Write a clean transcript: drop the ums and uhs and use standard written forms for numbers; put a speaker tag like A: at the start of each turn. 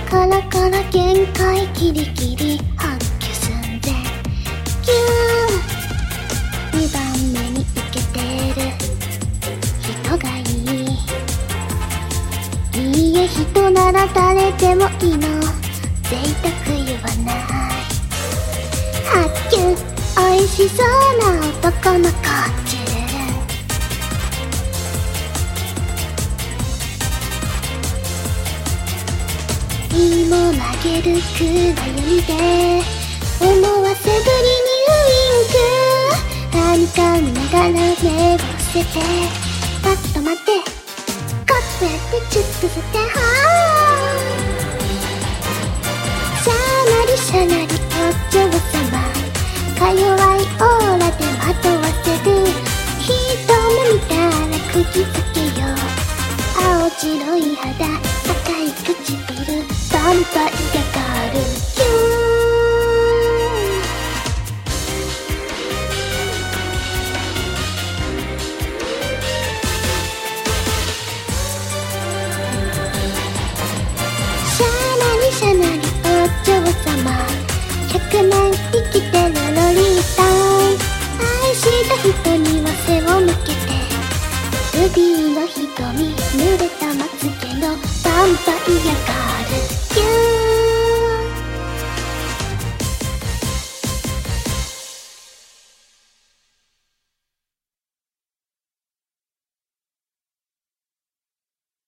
A: カラカラ限界ギリギリ発球寸前キュー2番目に受けてる人がいいいいえ人なら誰でもいいの贅沢言わない発球美味しそうな男の子チュルルンも曲げる暗闇で思わせぶりにウインク何か見ながら目を伏せてパッと待ってカップやってチュッとしてはーシャナリシャナリお嬢様か弱いオーラで惑わせる一目見たら釘付けよ青白い肌赤い唇バンパイがかるキューシャナリシャナリお嬢様100年生きてるロリータ愛した人には背を向けてルビーの瞳濡れた